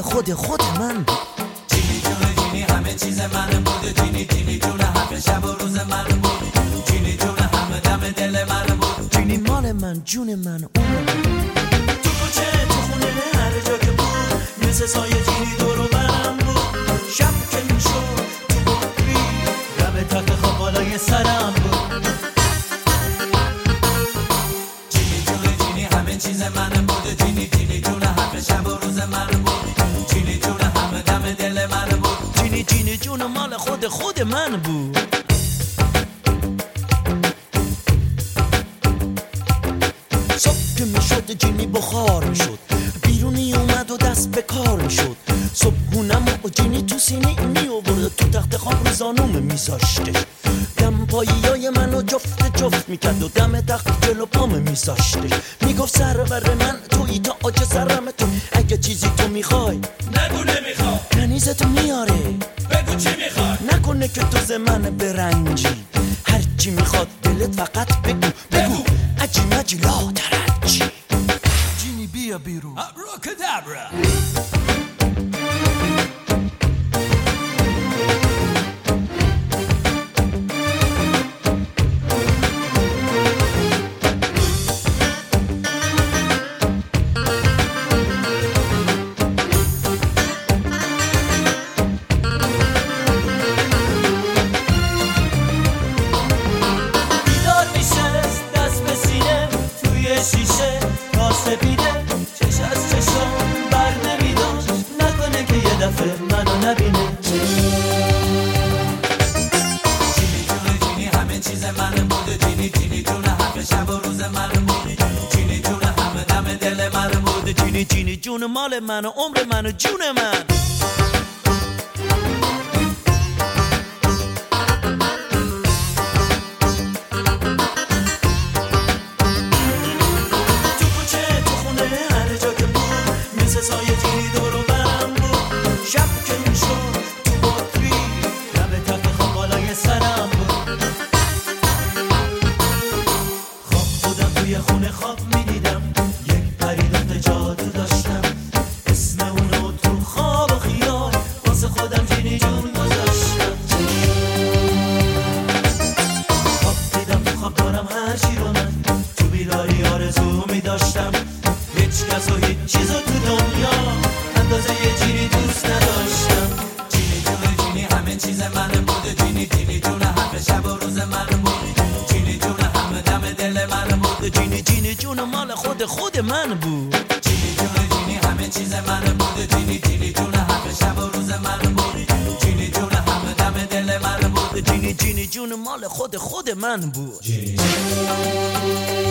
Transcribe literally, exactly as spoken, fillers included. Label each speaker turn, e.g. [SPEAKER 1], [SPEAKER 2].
[SPEAKER 1] مال خود خود من بود.
[SPEAKER 2] جینی جون جینی همه چیز من بود. جینی جینی جون همه شب و روز من بود. جینی جون همه دم دل من بود.
[SPEAKER 1] جینی مال من، جون من، عمر من.
[SPEAKER 2] تو کوچه تو خونه هر جا که بود مثل سایه جینی دور و برم بود. شب که میشد تو بکری لب تخت خواب بالای سرم بود. جینی جون جینی همه چیز من بود. جینی جینی جون همه شب و روز من بود. جینی جون همه دم دل من بود.
[SPEAKER 1] جینی جینی جون مال خود خود من بود. صبح که میشد جینی بخار میشد، بیرونی اومد و دست به کار میشد. صبحونم و جینی تو سینی می آورد، تو تخت خواب رو زانومه میذاشته. دم پاییای منو جفت جفت میکرد و دم تخت جلو پامه میذاشته. میگفت سرور من توی تا آج سرم تو، اگه چیزی تو میخوای
[SPEAKER 2] نگو نمیخوای،
[SPEAKER 1] کنیزتو میاره
[SPEAKER 2] بگو چی میخوای.
[SPEAKER 1] نکنه که تو ز من برنجی، هر چی میخواد دلت فقط بگو بگو اجی مجی لا ترجی. جینی بیا بیرون
[SPEAKER 2] ابراکادابرا. شیشه کاسه بیده چش از چشم بر نمیداشت، نکنه که یه دفعه منو نبینه. جینی جون جینی همه چیز من بود. جینی جینی جون همه شب و روز من بود. جینی جون همه دم دل من بود.
[SPEAKER 1] جینی جینی جون مال من و عمر من و جون من.
[SPEAKER 2] سایه جینی دور و برم بود. شب که میشد تو بطری لب تخت خواب بالای سرم بود. خواب بودم توی خونه خواب میدیدم، یک پریدخت جادو داشتم. اسم اونو تو خواب و خیال واسه خودم جینی جون گذاشتم. خواب دیدم تو خواب دارم هر چی رو من تو بیداری آرزو میداشتم. هیچ کس و هیچ چیز تو دنیا اندازه یه جینی دوست نداشتم. جینی جون جینی همه چیز من بود. جینی جینی جون همه شب و روز من بود. جینی جون همه دم دل من بود.
[SPEAKER 1] جینی جینی جون مال خود خود من بود.
[SPEAKER 2] جینی جون جینی همه چیز من بود. جینی جینی جون همه شب و روز من بود. جینی جون همه دم دل من بود.
[SPEAKER 1] جینی جینی جون مال خود خود من بود.
[SPEAKER 2] جینی